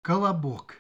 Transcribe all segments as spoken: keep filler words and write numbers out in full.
Колобок.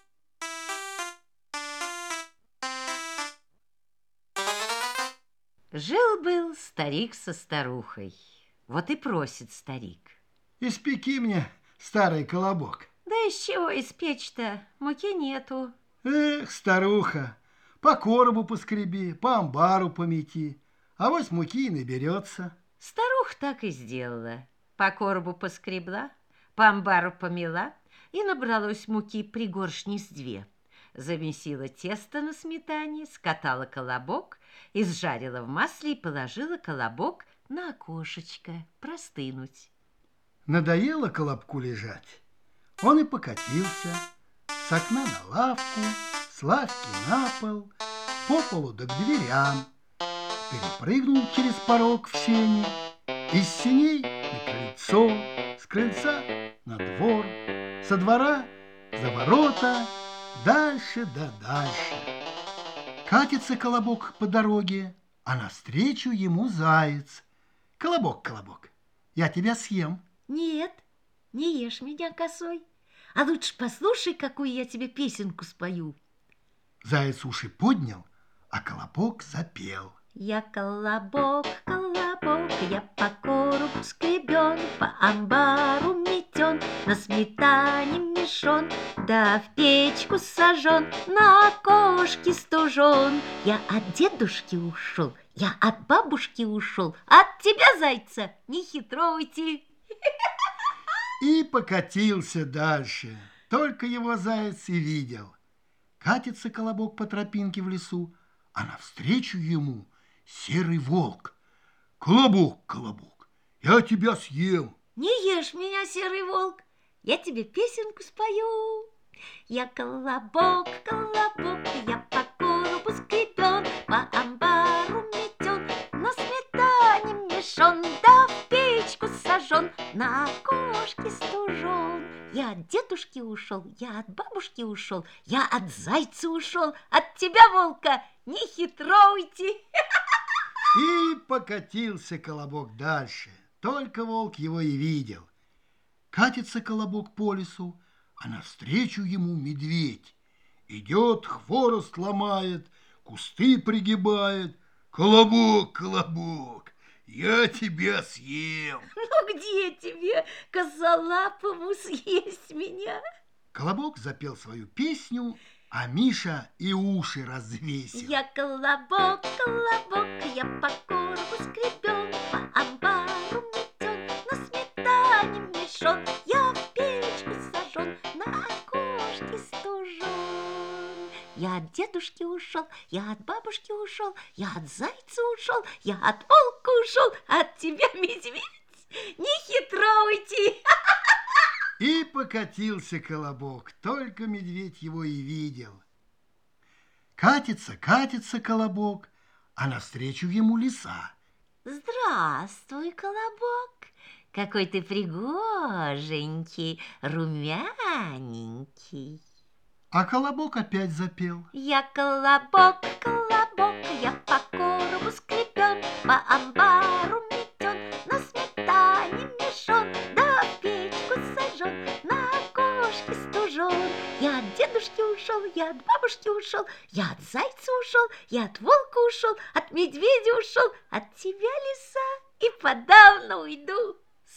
Жил-был старик со старухой. Вот и просит старик: испеки мне, старый колобок. да из чего испечь-то? Муки нету. Эх, старуха, по коробу поскреби, по амбару помети, авось муки и наберется. Старуха так и сделала. По коробу поскребла, по амбару помела, и набралось муки пригоршни с две. Замесила тесто на сметане, скатала колобок, изжарила в масле и положила колобок на окошечко простынуть. Надоело колобку лежать, он и покатился с окна на лавку, с лавки на пол, по полу да к дверям, перепрыгнул через порог в сени, из сеней на крыльцо, с крыльца на двор, со двора за ворота, дальше да дальше. Катится колобок по дороге, а навстречу ему заяц. Колобок, колобок, я тебя съем. Нет, не ешь меня косой, а лучше послушай, какую я тебе песенку спою. Заяц уши поднял, а колобок запел. Я колобок, колобок, я по коробу скребен, по амбару метен, на сметане мешон, да в печку сожжен, на окошке стужен. Я от дедушки ушел, я от бабушки ушел, от тебя, зайца, не хитруйте. И покатился дальше, только его заяц и видел. Катится колобок по тропинке в лесу, а навстречу ему серый волк. Колобок, колобок, я тебя съем. Не ешь меня, серый волк, я тебе песенку спою. Я колобок, колобок, я по коробу скребен, по амбару метен, на сметане мешон, да в печку сожжен, на окошке стужен. Я от дедушки ушел, я от бабушки ушел, я от зайца ушел, от тебя, волка, не хитруйте. И покатился колобок дальше, только волк его и видел. Катится колобок по лесу, а навстречу ему медведь. Идет, хворост ломает, кусты пригибает. Колобок, колобок, я тебя съем. Ну где тебе, косолапому, съесть меня? Колобок запел свою песню, а Миша и уши развесил. Я колобок, колобок, я по коробу скребен, по амбару метен, на сметане мешон, я в печку сожжен, на окошке стужен. Я от дедушки ушел, я от бабушки ушел, я от зайца ушел, я от волка ушел, от тебя, медведь, не хитруйте. И покатился колобок, только медведь его и видел. Катится, катится колобок, а навстречу ему лиса. Здравствуй, колобок, какой ты пригоженький, румяненький. А колобок опять запел. Я колобок, колобок, я по коробу скребен, по амбару метен, на сметане мешон, да в печку сожжен, на окошке стужен. Я от дедушки ушел, я от бабушки ушел, я от зайца ушел, я от волка ушел, от медведя ушел, от тебя, лиса, и подавно уйду.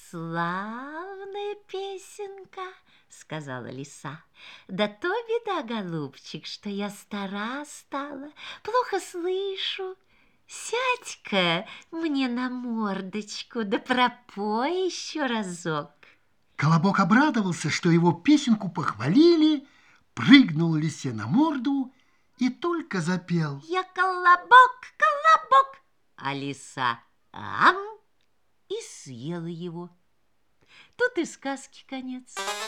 Славная песенка, сказала лиса. Да то беда, голубчик, что я стара стала, плохо слышу. Сядь-ка мне на мордочку, да пропой еще разок. Колобок обрадовался, что его песенку похвалили, прыгнул лисе на морду и только запел. Я колобок, колобок, а лиса ам и съела его. Тут и сказки конец.